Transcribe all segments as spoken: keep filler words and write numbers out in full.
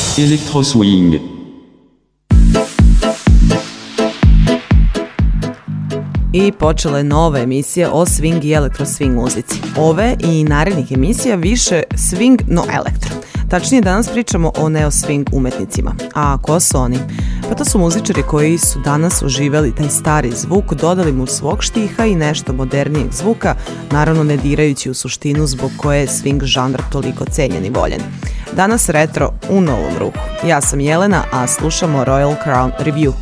Electro Swing. I počela je nova emisija o swing i elektro swing muzici. Ove i narednih emisija više swing no elektro. Tačnije, danas pričamo o neo swing umetnicima. A ko su oni? Pa to su muzičari koji su danas oživeli taj stari zvuk, dodali mu svog štiha i nešto modernijeg zvuka, naravno ne dirajući u suštinu zbog koje je swing žanr toliko cenjen i voljen. Danas retro u novom ruhu. Ja sam Jelena, a slušamo Royal Crown Review.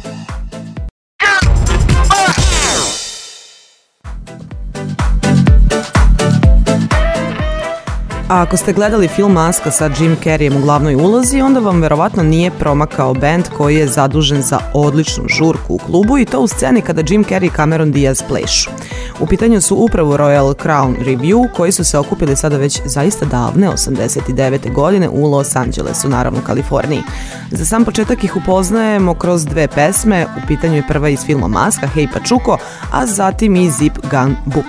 A ako ste gledali film Maska sa Jim Carreyem u glavnoj ulozi, onda vam verovatno nije promakao bend koji je zadužen za odličnu žurku u klubu i to u sceni kada Jim Carrey i Cameron Diaz plešu. U pitanju su upravo Royal Crown Review koji su se okupili sada već zaista davne, osamdeset devete godine u Los Angelesu, naravno u Kaliforniji. Za sam početak ih upoznajemo kroz dve pesme, u pitanju je prva iz filma Maska, Hey Pachuco, a zatim i Zip Gun Boop.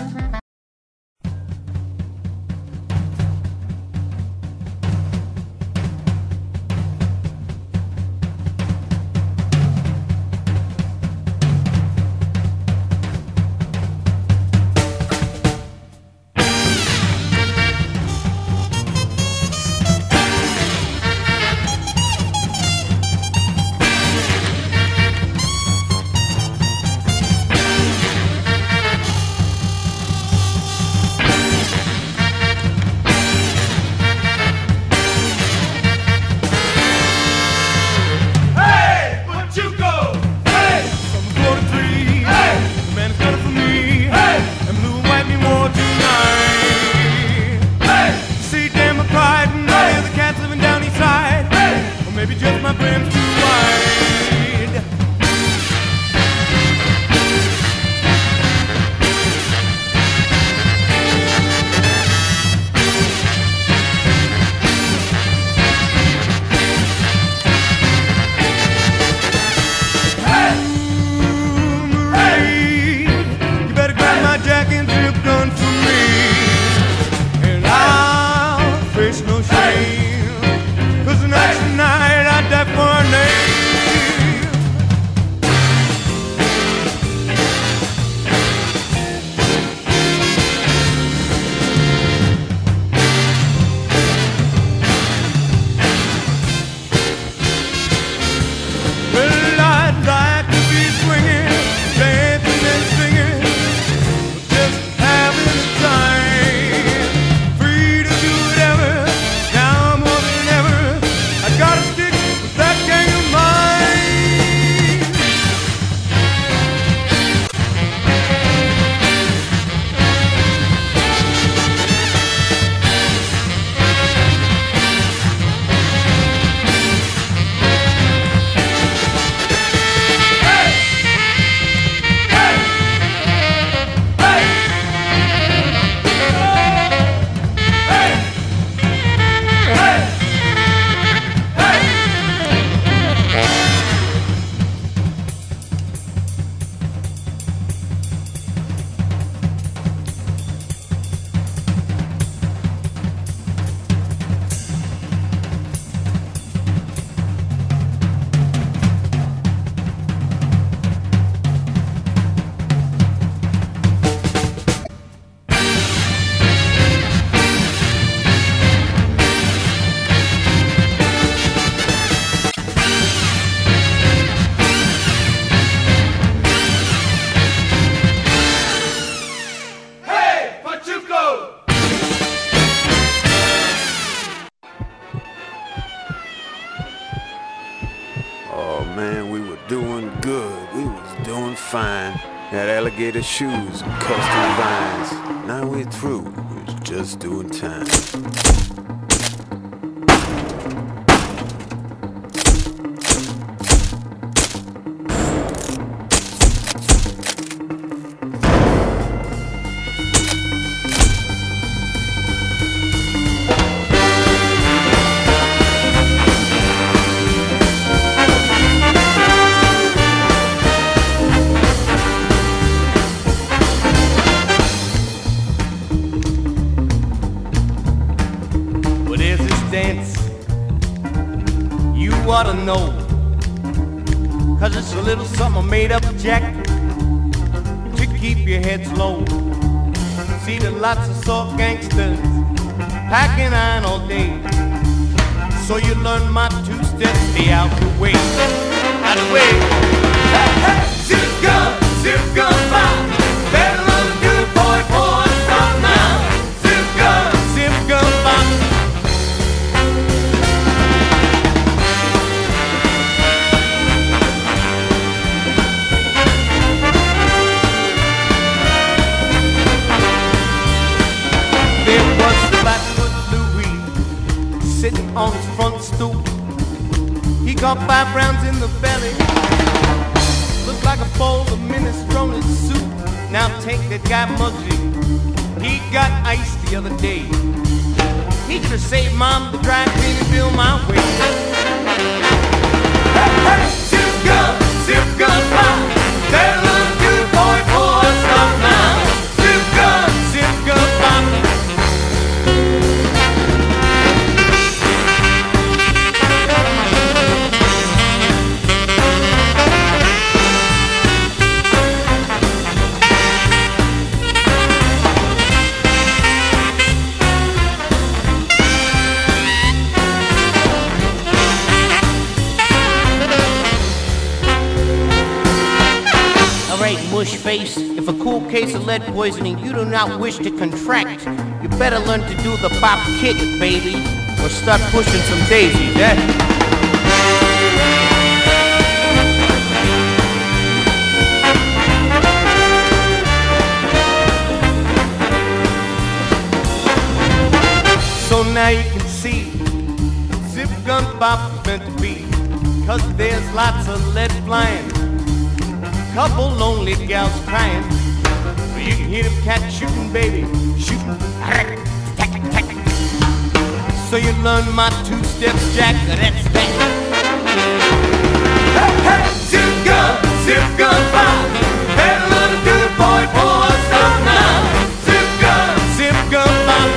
Alligator shoes and custom vines. Now we're through, we're just doing time. ought to know, 'cause it's a little something made up, Jack, to keep your heads low. See the lots of soft gangsters packing iron all day, so you learn my two-step, stay out the way, out the way. Hey, hey, zip gun, zip gun fire, better learn to do it, boy, boy, stop now. Zip gun, zip gun fire. There was the Baton Louis sitting on his front stoop. He got five rounds in the belly, looked like a bowl of minestrone soup. Now take that guy Muggsy, he got iced the other day. He could have saved mom the dry cleaning bill my way. Hey, hey, zip gun, zip gun fire, better learn to do it, boy, boy, stop now. Zip gun, zip gun fire. Mush face, if a cool case of lead poisoning you do not wish to contract, you better learn to do the bop kick, baby, or start pushing some daisies, eh? So now you can see zip gun bop is meant to be, 'cause there's lots of lead flying, couple lonely gals crying. You can hear them cats shooting, baby, shooting. So you learn my two steps, Jack, that's that. Hey, hey, zip gun, zip gun fire, better learn to do it, boy, boy, stop now. Zip gun, zip gun fire.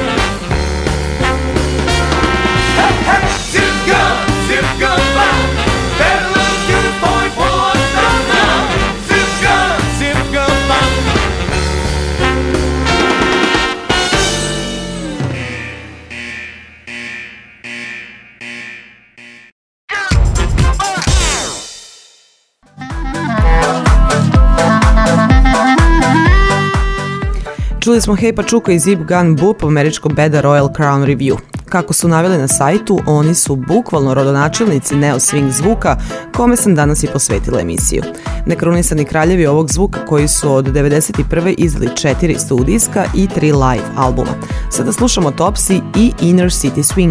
Hey, hey, zip gun, zip gun fire, better learn to do it, boy, boy, stop now. Čuli smo Hey Pachuca i Zip Gun Boop, američko beda Royal Crown Review. Kako su naveli na sajtu, oni su bukvalno rodonačelnici neo-swing zvuka, kome sam danas i posvetila emisiju. Nekrunisani kraljevi ovog zvuka koji su od devedeset prve izdali četiri studijska i tri live albuma. Sada slušamo Topsy i Inner City Swing.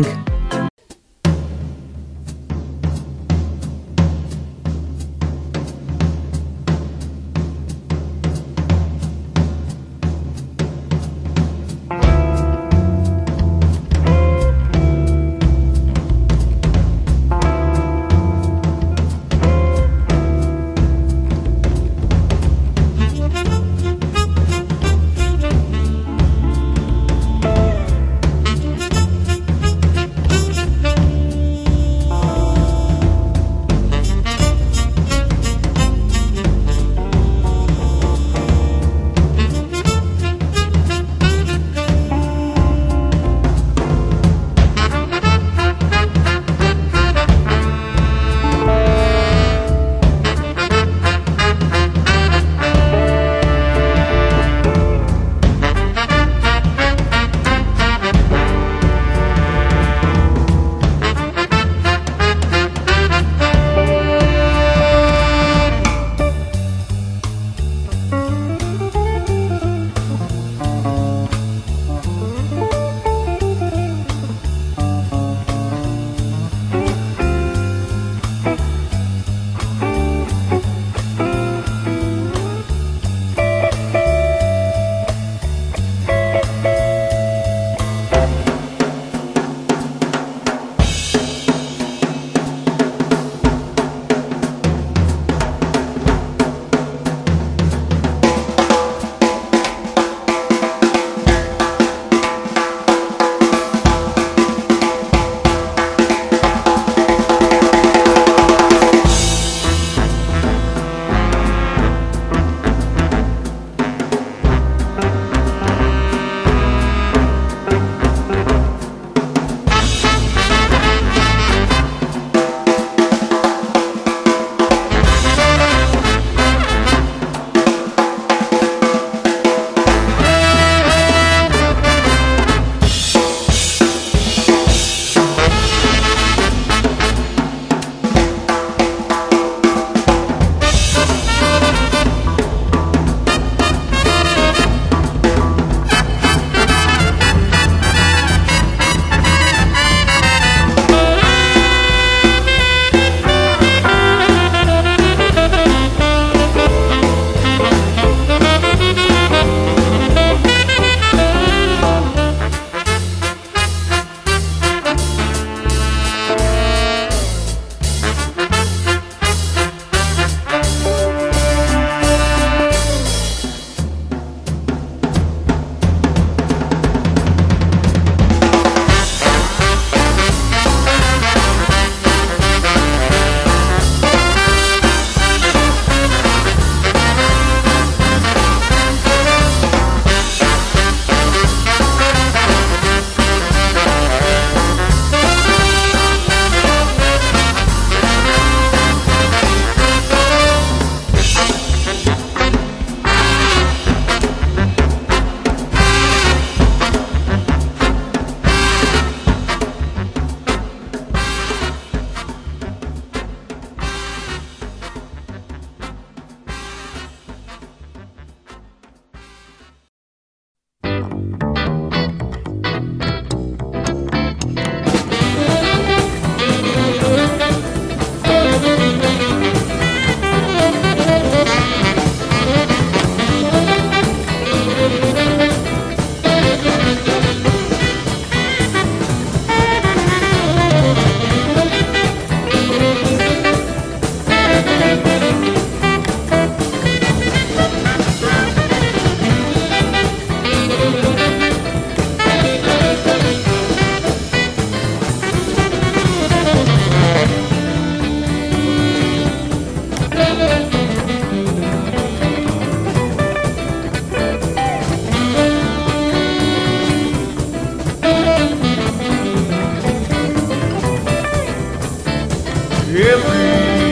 Every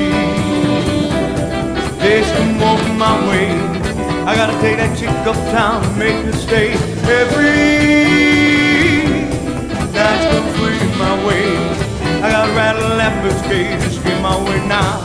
day's come walking my way. I gotta take that chick uptown and make her stay. Every night's come free my way. I gotta rattle that bird's cage and scream my way now.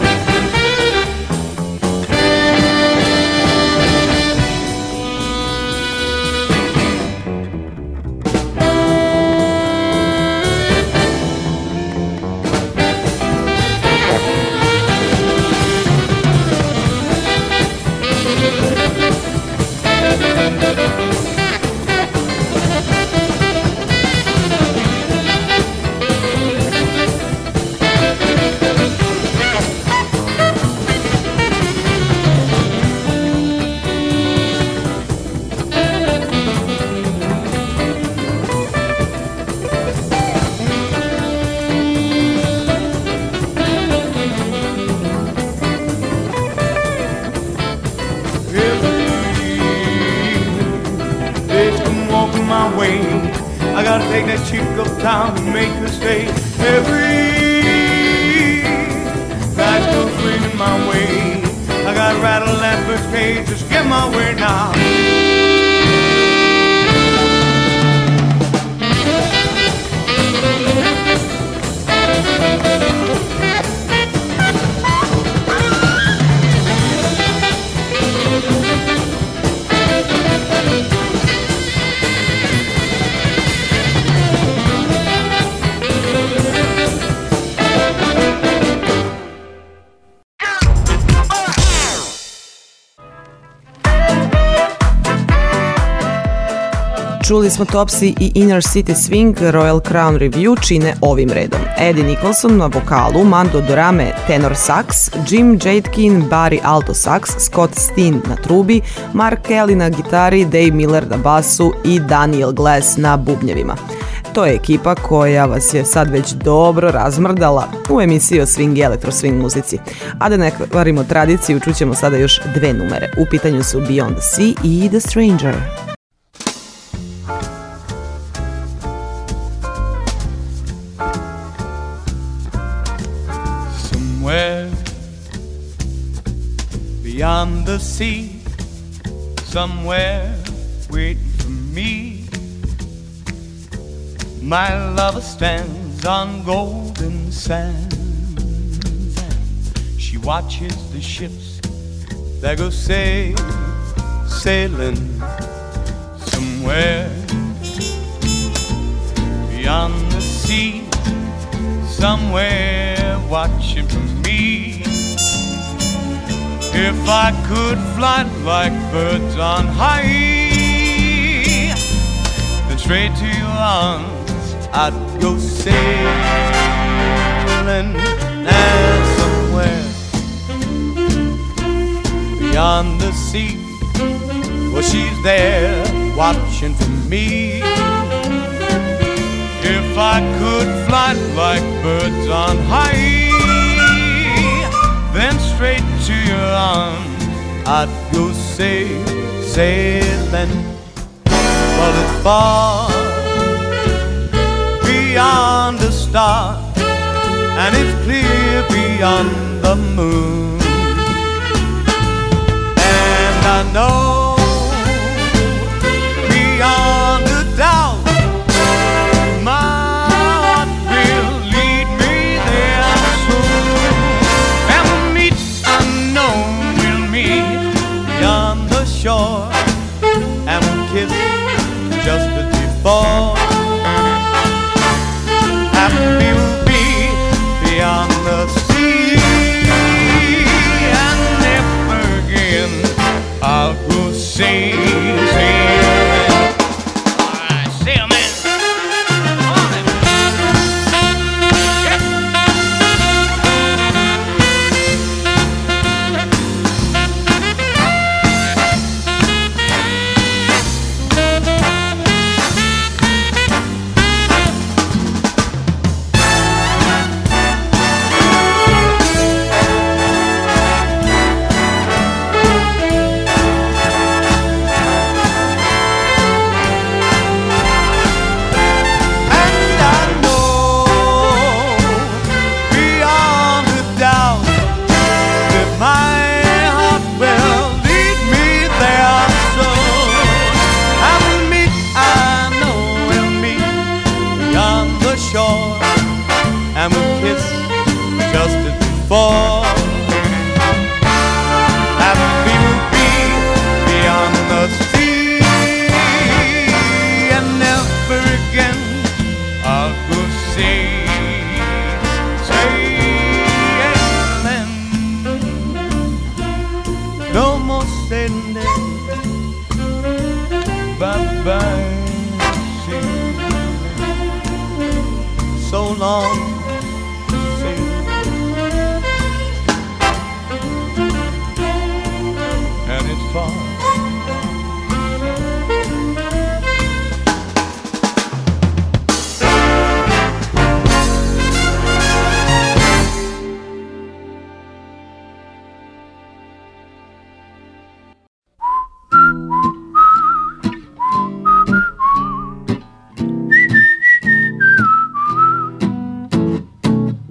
I gotta take that chick uptown and make her stay. Every night's go free in my way. I gotta rattle that bird's cage, just get my way now. Čuli smo Topsy i Inner City Swing, Royal Crown Review čine ovim redom. Eddie Nicholson na vokalu, Mando Dorame tenor sax, Jim Jadkin, Barry alto sax, Scott Steen na trubi, Mark Kelly na gitari, Dave Miller na basu i Daniel Glass na bubnjevima. To je ekipa koja vas je sad već dobro razmrdala u emisiji o swing i elektro swing muzici. A da ne kvarimo tradiciju, čućemo sada još dve numere. U pitanju su Beyond the Sea i The Stranger. Beyond the sea, somewhere waiting for me, my lover stands on golden sands, and she watches the ships that go sail, sailing somewhere beyond the sea, somewhere watching for me. If I could fly like birds on high, then straight to your arms I'd go sailing. And somewhere beyond the sea, well, she's there watching for me. If I could fly like birds on high, then straight to your arms I'd go sail, sailing. Well, it's far beyond the stars, and it's clear beyond the moon. And I know beyond a doubt my heart will lead me there soon. And we'll meet, I know we'll meet beyond the shore, and we'll kiss just as before. Happy we'll be beyond the sea, and never again I'll go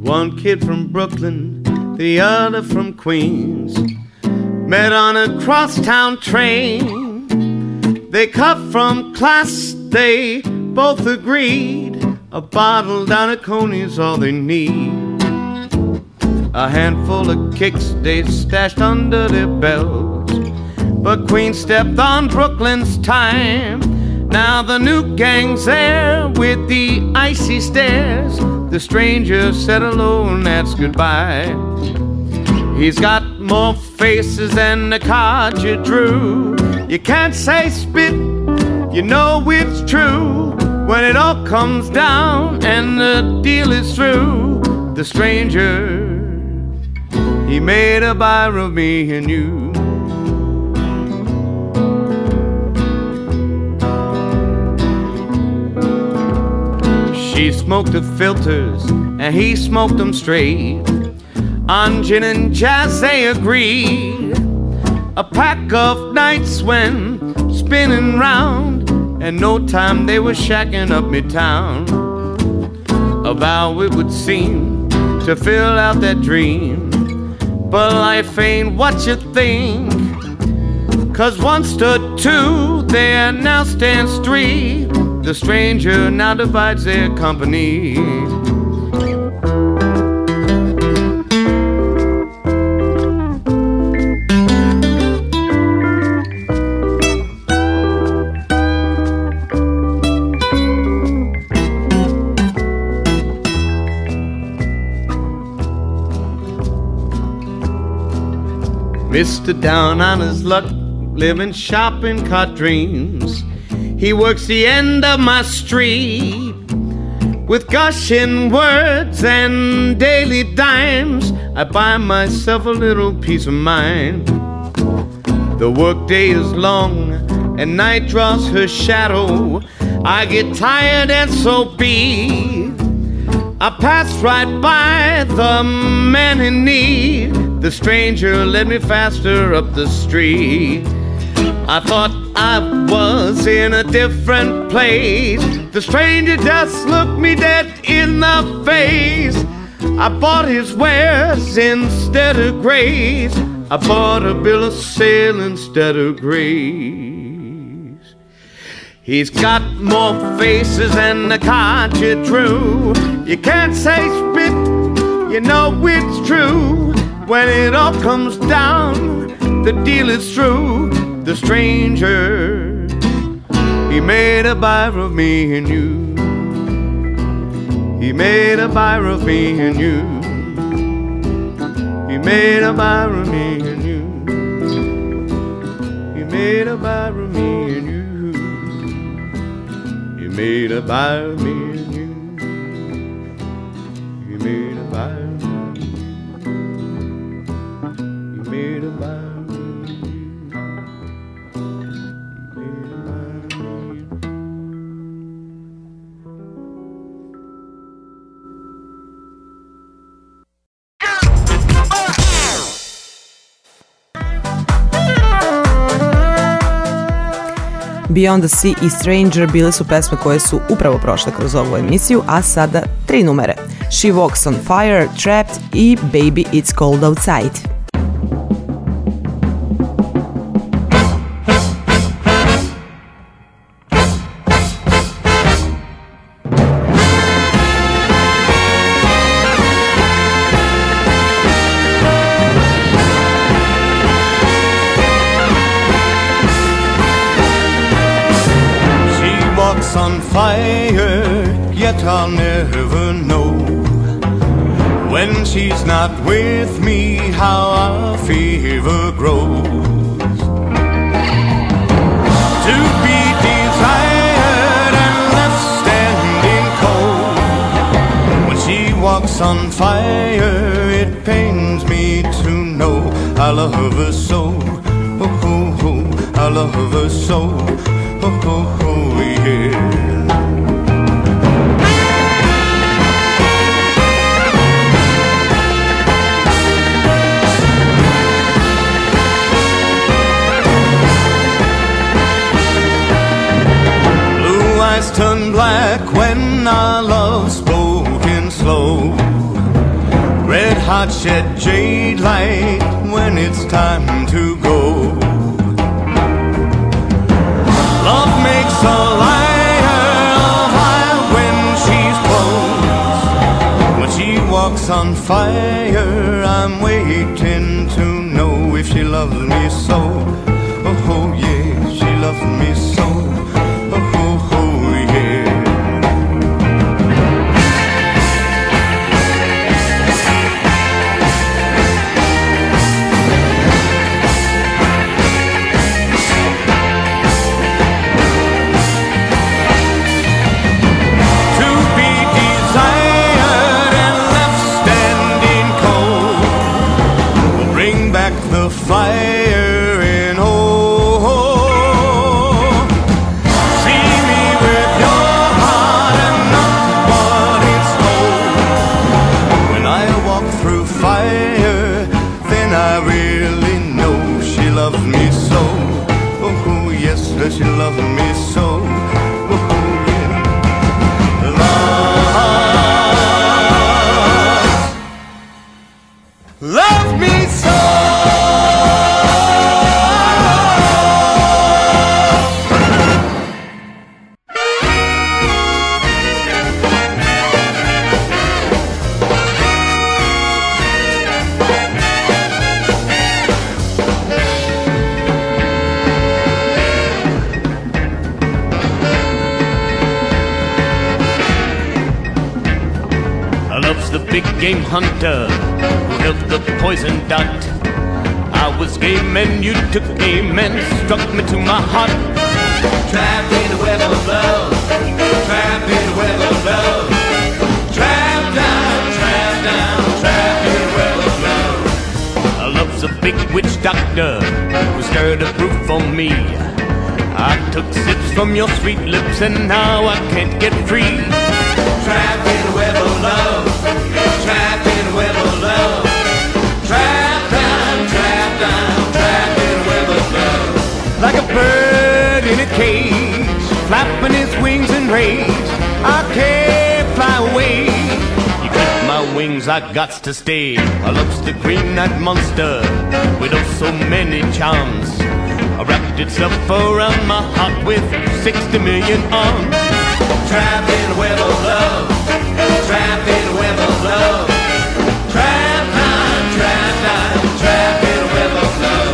One kid from Brooklyn, the other from Queens, met on a crosstown train. They cut from class, they both agreed. A bottle down at Coney's all they need. A handful of kicks they stashed under their belts, but Queen stepped on Brooklyn's time. Now the new gang's there with the icy stares. The stranger said hello and that's goodbye. He's got more faces than the card you drew. You can't say spit, you know it's true. When it all comes down and the deal is through, the stranger, he made a buyer of me and you. She smoked the filters and he smoked them straight. On gin and jazz they agreed. A pack of nights went spinning round, and no time they were shacking up midtown. A vow it would seem to fill out that dream, but life ain't what you think. Cause one stood two, there now stands three. The stranger now divides their company. Mister down on his luck, living shopping cart dreams. He works the end of my street with gushing words and daily dimes. I buy myself a little peace of mind. The workday is long and night draws her shadow. I get tired and so be. I pass right by the man in need. The stranger led me faster up the street. I thought I was in a different place. The stranger just looked me dead in the face. I bought his wares instead of grace. I bought a bill of sale instead of grace. He's got more faces than the card you drew. You can't say spit, you know it's true. When it all comes down, the deal is through. The stranger, he made a buyer of me and you. He made a buyer of me and you. He made a buyer of me and you. He made a buyer of me and you. He made a buyer of me and you. He made a buyer of me. He made a buyer. Beyond the Sea i Stranger bile su pesme koje su upravo prošle kroz ovu emisiju, a sada tri numere. She Walks on Fire, Trapped i Baby It's Cold Outside. On fire, yet I'll never know when she's not with me how our fever grows. To be desired and left standing cold. When she walks on fire, it pains me to know I love her so. Oh, oh, oh, I love her so. Oh, oh, oh, yeah. Blue eyes turn black when our love spoken slow. heart shed jade light when it's time to go. Love makes a lighter fire when she's close. When she walks on fire, I'm waiting to know if she loves me so. Oh, oh yeah, she loves me so. Oh, oh, oh yeah. The fire in oh, oh. See me with your heart and not what it's told. When I walk through fire, then I really know she loves me so. Oh, oh yes, does she love me so? Oh, oh yeah. Love, love me so. The big game hunter who held the poison dart. I was game and you took aim and struck me to my heart. Trapped in a web of love, trapped in a web of love, trapped down, trapped down, trapped in a web of love. Love's a big witch doctor who stirred a brew for me. I took sips from your sweet lips and now I can't get free. Trapped in a web of love, trapped in a web of love, trapped down, trapped down, trapped in a web of love. Like a bird in a cage, flapping his wings in rage, I can't fly away. You clip my wings, I gots to stay. I loves the green-eyed monster with oh so many charms. I wrapped itself around my heart with sixty million arms. Trapped in a web of love, trapped in a web of love, trapped down, trapped down, trapped in a web of love.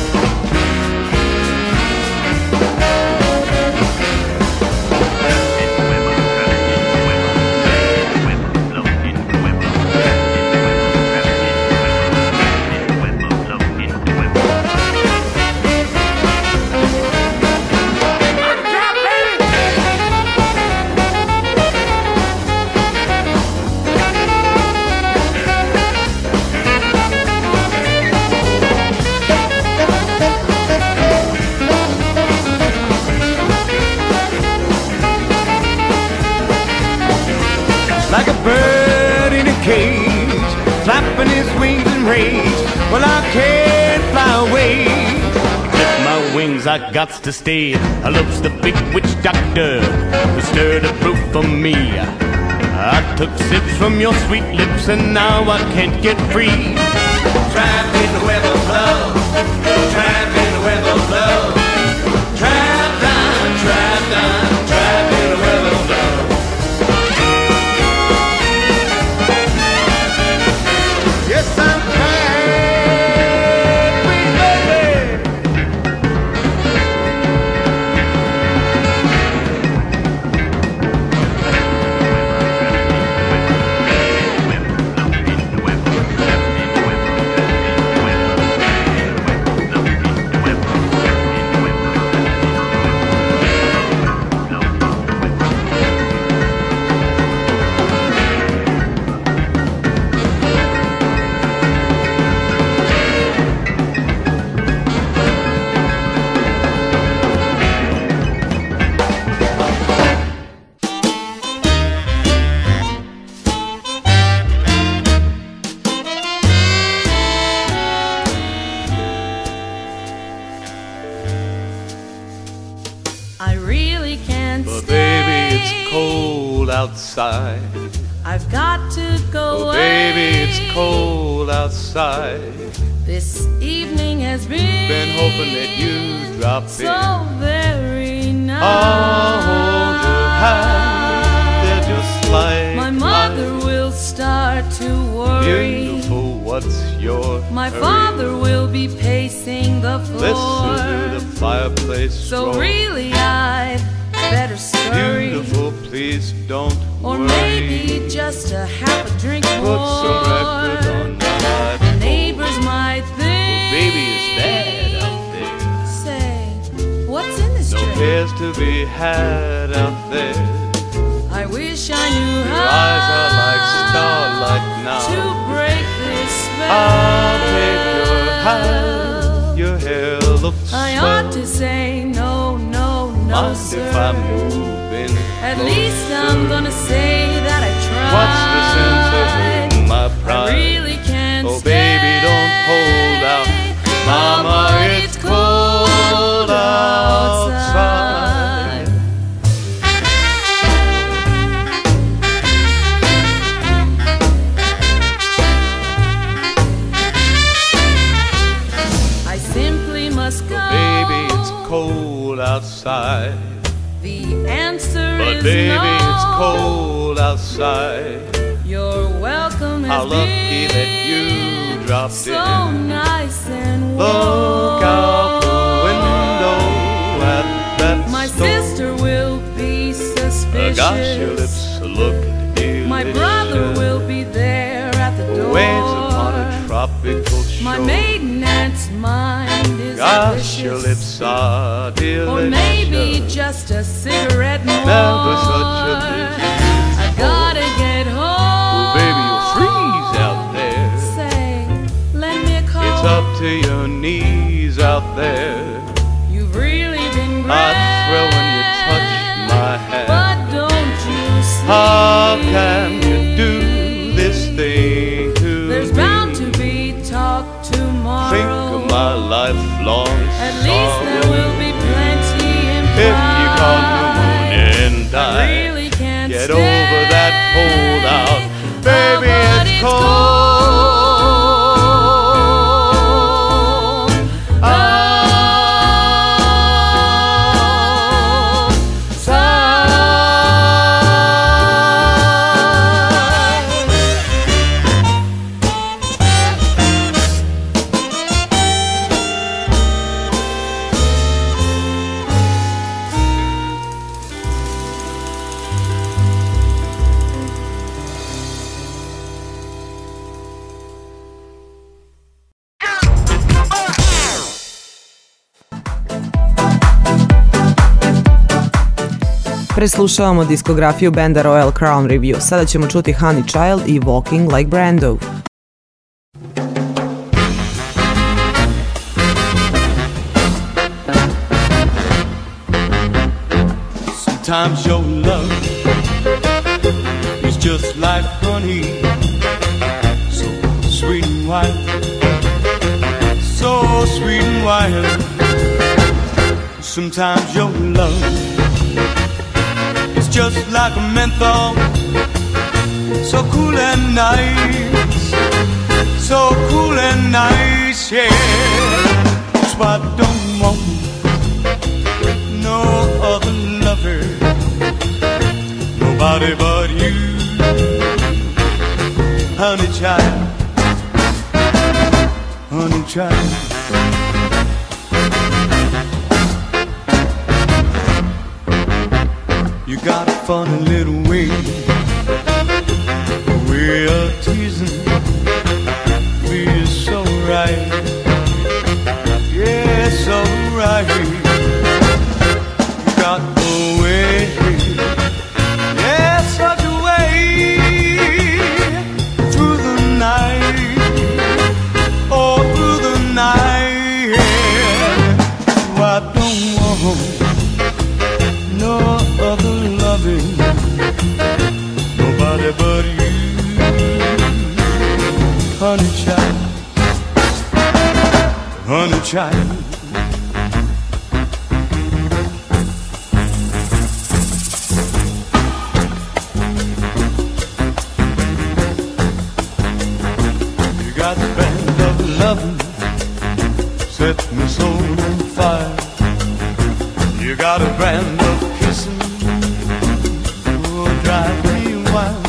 Like a bird in a cage, flapping his wings in rage. Well, I can't fly away. Clip my wings, I gots to stay. I loves the big witch doctor who stirred a brew for me. I took sips from your sweet lips and now I can't get free. Trapped in a web of love, trapped in a web of love, trapped down, trapped down, trapped in a web of love. Yes, I'm trapped, baby. I really can't But stay. baby, it's cold outside. I've got to go Oh, away. baby, it's cold outside. This evening has been, been hoping that you drop so in. So very nice. I'll hold your hand, they're just like my mother mine. Will start to worry. Beautiful, what's your My hurry? father will be pacing the floor. Listen to the fireplace So roar. really I'd better scurry. Beautiful, please don't Or worry. maybe just a half a drink Put more. some records on my The neighbors might think, well, baby, it's bad out there. say, what's in this No drink? cares to be had out there. I wish I knew Your how eyes are like starlight now. to break this spell. I'll take your hand, your hair looks I swell. ought to say no, no, no, Mind sir. if I move in At closer? least I'm gonna say that I tried. What's the sense of hurting my pride? I really can't Oh, stay. baby, don't hold out. Mama, it's cold outside. I simply must go. Baby, it's cold outside. The answer But is baby, no. it's cold outside. You're welcome has How lucky been that you dropped so in. nice and warm. Look out the window at that My storm. sister will be Uh, suspicious. gosh, your lips look delicious. My brother will be there at the door. Waves upon a tropical shore. My maiden aunt's mind is Gosh, vicious. your lips are delicious. Or maybe just a cigarette more. Never such a busy I gotta get home. Oh, baby, you'll freeze out there. Say, lend me a call. It's up to your knees out there. You've really been great. I thrill when you touch my hand. But don't you see? How can you do this thing to There's me? bound to be talk tomorrow. Think of my lifelong At least there sorrow. will be plenty in If you caught pneumonia and I died, really can't get stay. over that cold out. Baby, Oh, but it's it's cold Preslušavamo diskografiju benda Royal Crown Review. Sada ćemo čuti Honey Child i Walking Like Brando. Sometimes your love is just like honey, so sweet and white, so sweet and white. Sometimes your love is just like a menthol, so cool and nice, so cool and nice, yeah. That's why I don't want no other lover, nobody but you, honey child, honey child. You got a funny little way, a way of teasing, feels so right, yeah, so right. You got a way, yeah, such a way, through the night, all through the night, yeah. So I don't want no other loving, nobody but you, honey child, honey child. You got got a band of loving, set my soul on fire. You got a brand of kissing, oh, drive me wild.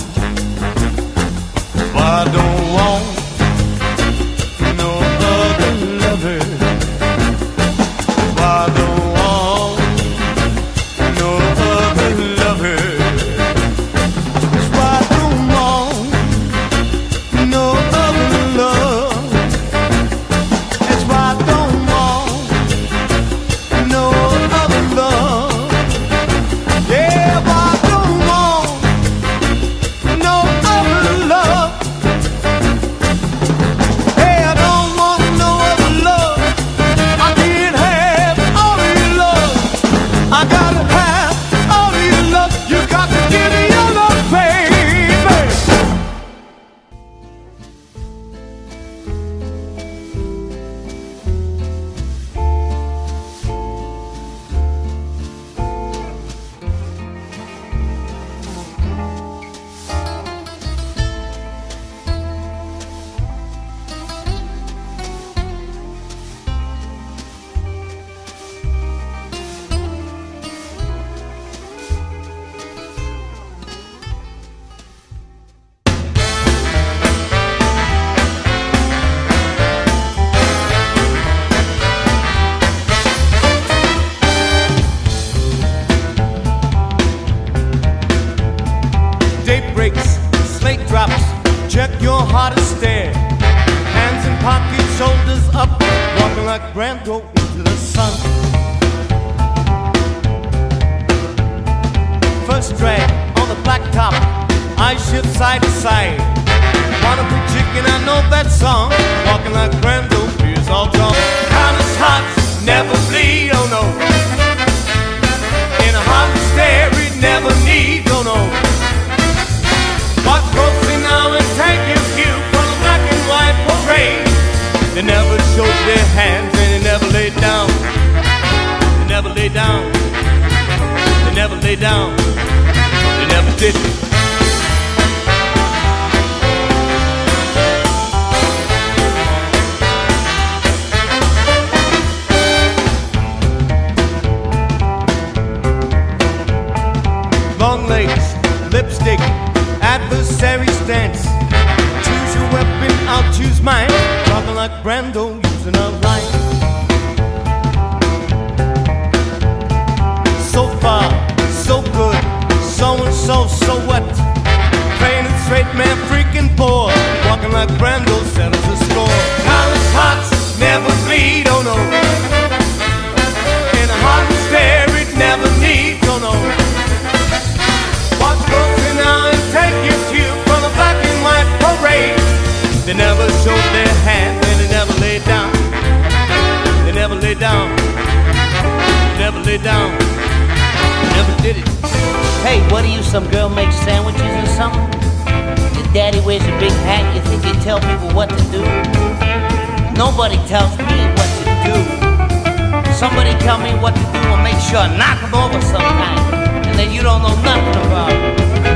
But I don't want no other lover. But I don't want no other lover. That's why I don't want no other love. That's why I don't want no other love. Yeah, but I don't want no other love. Hey, I don't want no other love. I can't have all of your love. I gotta have all of your love. You got to give me your love, baby. Day breaks, slate drops, check your heart and stare. Hands in pockets, shoulders up, walking like Brando into the sun. First drag on the blacktop, eyes shift side to side. Wanna be chicken, I know that song. Walking like Brando, fears all gone. Honest hearts never bleed, oh no. In a heart and stare, it never need, oh no. Watch closely now and take your cue from the black and white parade. They never showed their hands and they never laid down. They never laid down. They never laid down. They never did it. Long legs, lipstick, adversary stance. Choose your weapon, I'll choose mine. Talking like Brando, using a line. So far, so good, so and so, so what? Plain and straight man, freaking poor. Walking like Brando, settles the score. College hearts never bleed, oh no. In a heart and stare, it never needs, oh no. Watch closely now and take your cue from the black and white parade. They never showed their hand and they never laid down. They never laid down. They never laid down. They never did it. Hey, what are you, some girl makes sandwiches or something? Your daddy wears a big hat, you think you tell people what to do? Nobody tells me what to do. Somebody tell me what to do and make sure I knock them over sometime, and then you don't know nothing about it.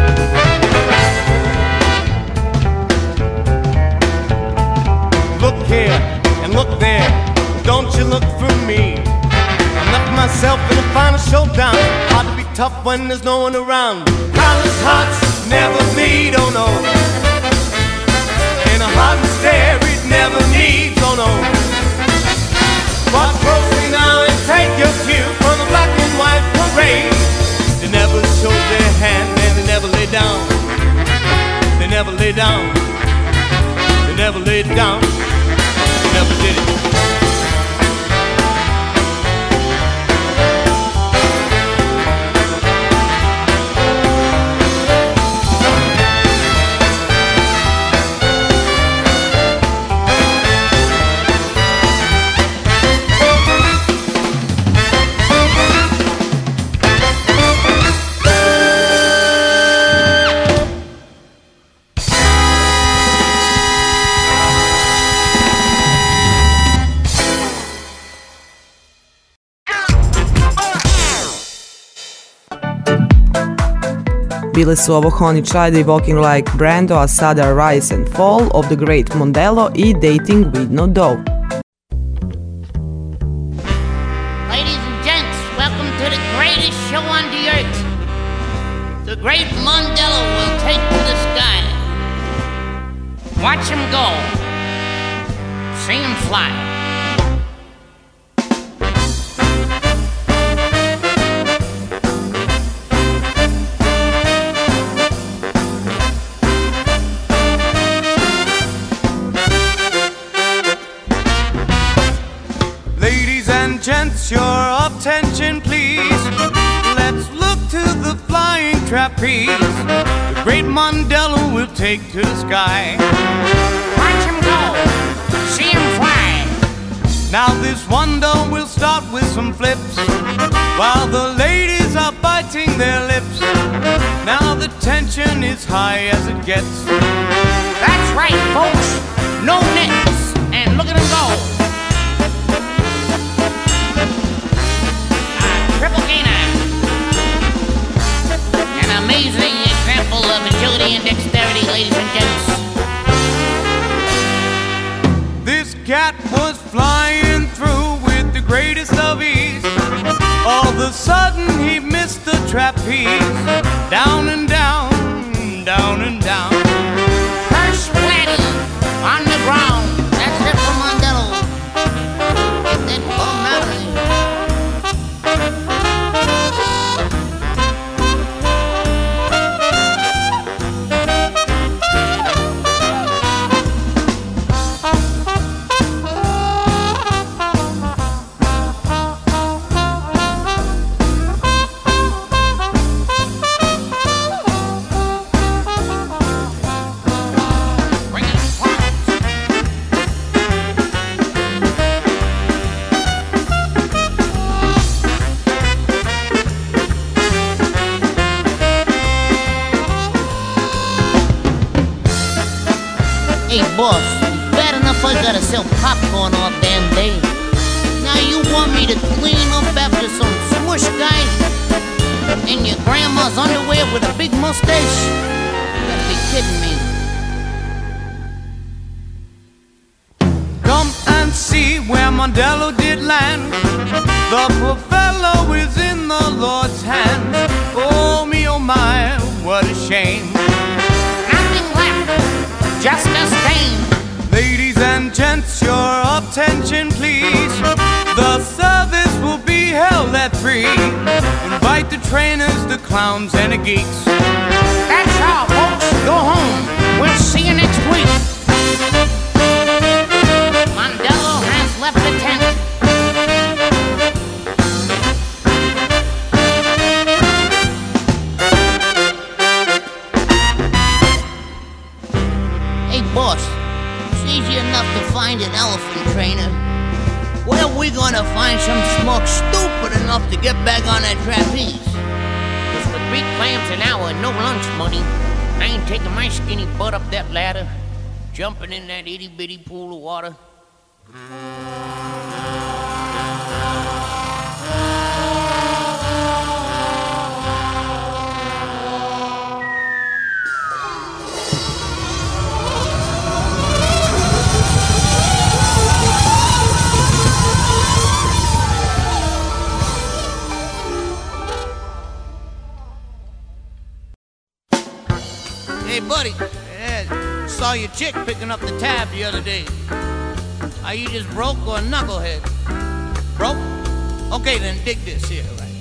Look here and look there, don't you look for me. I left myself in a final showdown. Hard to be tough when there's no one around. College hearts never bleed, oh no. In a heart and stare, it never needs, oh no. Watch closely now and take your cue from the black and white parade. They never showed their hand and they never lay down. They never lay down. They never laid down. They never did it. Bili su ovo Honey Child i Walking Like Brando, a sada Rise and Fall of the Great Mondello i Dating with No Dough. Ladies and gents, welcome to the greatest show on the earth. The Great Mondello will take to the sky. Watch him go. See him fly. Gents, your attention please. Let's look to the flying trapeze. The Great Mondello will take to the sky. Watch him go, see him fly. Now this wonder will start with some flips, while the ladies are biting their lips. Now the tension is high as it gets. That's right, folks, no nets, and look at him go. Triple gainer. An amazing example of agility and dexterity, ladies and gents. This cat was flying through with the greatest of ease. All of a sudden he missed the trapeze. Down and down, down and down. First splatty on the ground. That's it for Mondello. Get that bum out of there. Hey boss, it's bad enough I gotta sell popcorn all damn day. Now you want me to clean up after some smush guy in your grandma's underwear with a big mustache? You gotta be kidding me. Come and see where Mondello did land. The poor fellow is in the Lord's hands. Oh me, oh my, what a shame. Nothing left, just a stain. Ladies and gents, your attention please. The service will be held at three. Invite the trainers, the clowns, and the geeks. That's all, folks. Go home. We'll see you next week. Mondello has left the tent. Hey, boss. It's easy enough to find an elephant trainer. Where are we gonna find some schmuck stupid enough to get back on that trapeze? Cause for three clams an hour and no lunch money, I ain't taking my skinny butt up that ladder, jumping in that itty bitty pool of water. Hey, buddy, yeah, saw your chick picking up the tab the other day. Are you just broke or a knucklehead? Broke? Okay, then dig this here, right?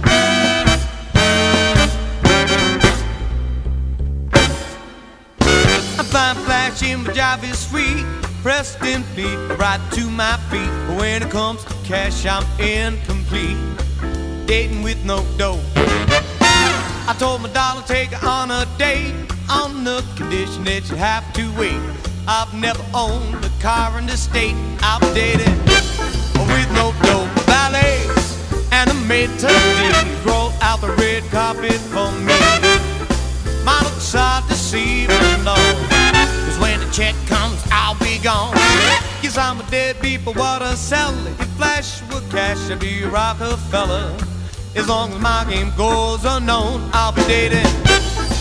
I find flash in my job is sweet, pressed in feet, right to my feet. But when it comes to cash, I'm incomplete. Dating with no dough. I told my dollar take her on a date, on the condition that you have to wait. I've never owned a car in the state. I've dated with no dough. Valets and a maid to be roll out the red carpet for me. My looks are deceiving, Lord, cause when the check comes, I'll be gone. Cause I'm a deadbeat, but what a seller. If flash were cash, I'd be a Rockefeller. As long as my game goes unknown, I'll be dating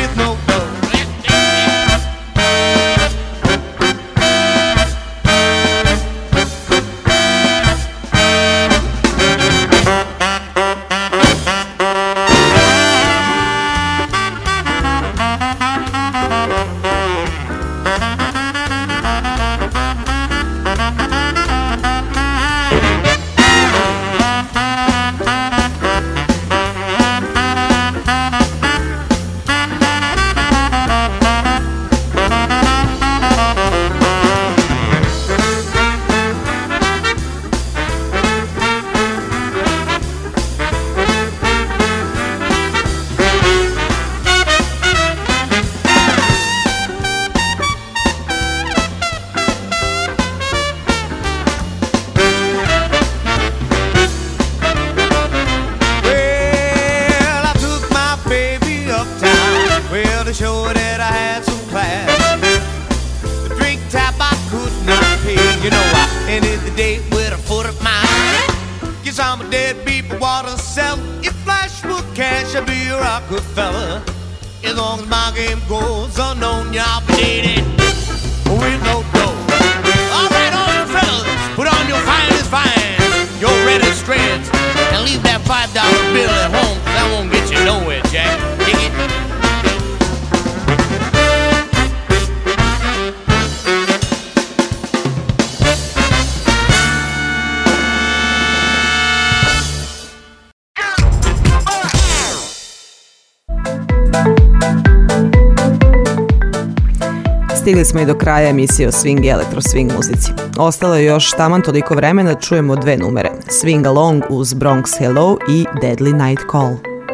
with no dough. Stigli smo i do kraja emisije o swing i elektro swing muzici. Ostalo je još taman toliko vremena da čujemo dve numere, Swing Along uz Bronx Hello i Deadly Night Call.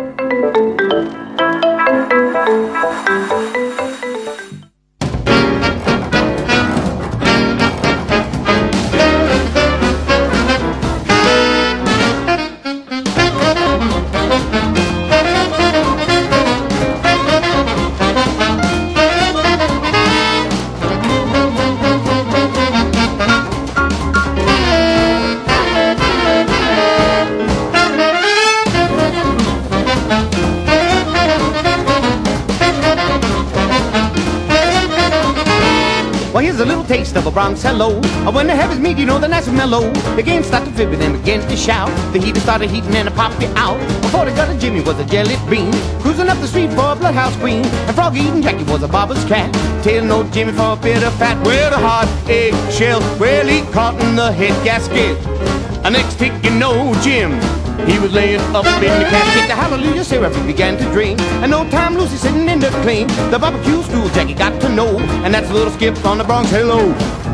Of a Bronx hello. When the heavens meet, you know the nice and mellow. The game started to fib and then begin to shout. The heater started heating and it popped you out. Before the gutter Jimmy was a jelly bean, cruising up the street for a bloodhouse queen. And Froggy eating Jackie was a barber's cat. Tailing old Jimmy for a bit of fat. Well, the hard eggshell, well, he caught in the head gasket. A next tick, you know, Jim, he was laying up in the casket. The hallelujah syrup began to drain. And no time Lucy sitting in the clean. The barbecue stool Jackie got to know. And that's a little skip on the Bronx hello.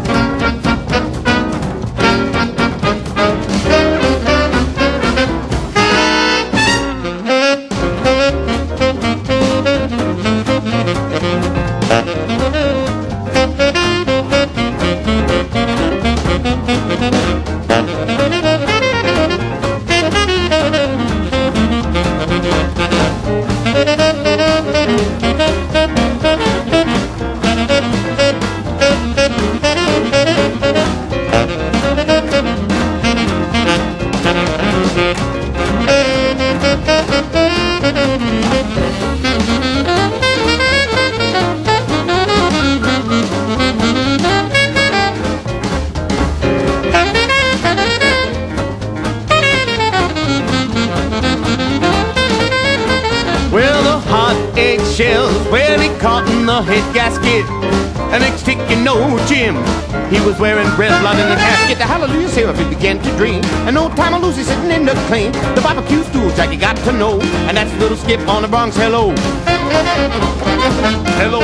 Head gasket. The next tick, you know, Jim, he was wearing red blood in the casket. The hallelujah syrup he began to dream. And no time of Lucy sitting in the clean. The barbecue stool Jackie got to know. And that's a little skip on the Bronx hello. Hello.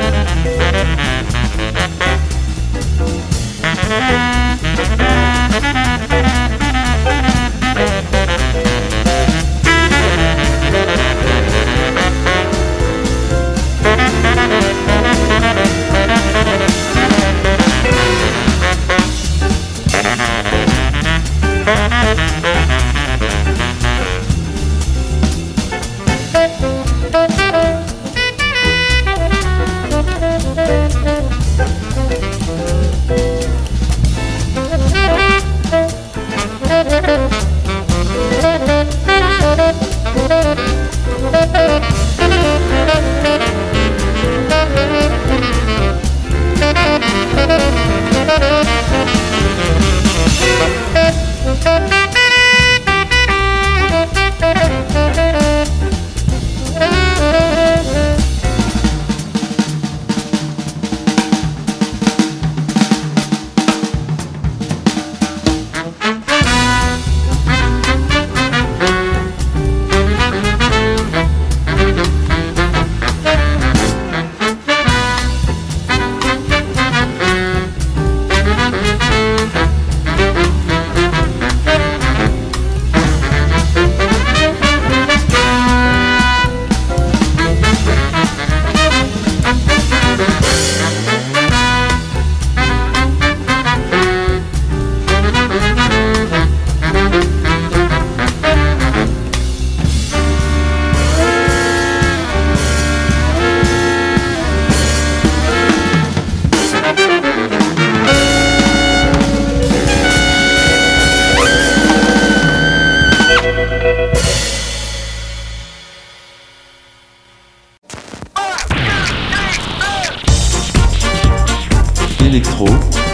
Électro,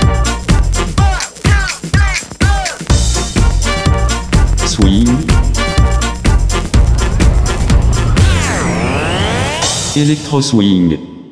swing, électro swing.